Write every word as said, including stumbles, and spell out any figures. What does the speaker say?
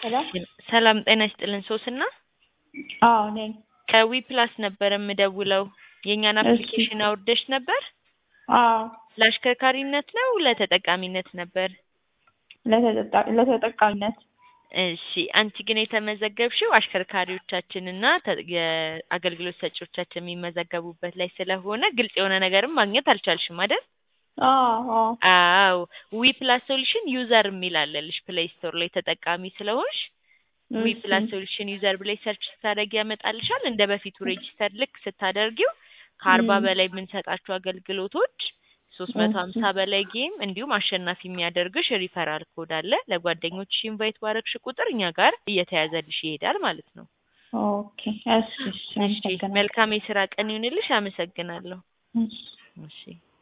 ሄሎ ሰላም ጤና ይስጥልን ሶስና አዎ ነኝ። ከዊ ፕላስ ነበር የምደውለው የኛን እሺ አፕሊኬሽን አውርደሽ ነበር? አዎ ለአሽከርካሪነት ነው ለተጠቃሚነት ነበር? ለተጠቃ ለተጠቃሚነት። እሺ አንቺ ግን የተመዘገብሽው አሽከርካሪዎቻችንና ተ- የአገልግሎት ሰጪዎቻችን የሚመዘገቡበት ላይ ስለሆነ ግልጽ የሆነ ነገርም ማግኘት አልቻልሽም አይደል? አዎ አዎ አዎ ዊ ፕላስ ሶሉሽን ዩዘር የሚል አለልሽ ፕሌይ ስቶር ላይ ተጠቃሚ ስለሆንሽ ዊ እሺ ፕላስ ሶሉሽን ዩዘር ብለሽ ሰርች ስታደርጊ ያመጣልሻል። እንደ በፊቱ ሬጂስተር ልክ ስታደርጊው ከአርባ እም በላይ የምንሰጣቸው አገልግሎቶች ሶስት መቶ እሺ ሀምሳ በላይ ጌም እንዲሁም አሸናፊ የሚያደርግሽ ሪፈራል ኮድ አለ። ለጓደኞችሽ ኢንቫይት ባረግሽ ቁጥር እኛ ጋር እየተያዘልሽ ይሄዳል ማለት ነው። ኦኬ እሺ እሺ እሺ አመሰግናለሁ። መልካም የስራ ቀን ይሁንልሽ። አመሰግናለሁ። እሺ እሺ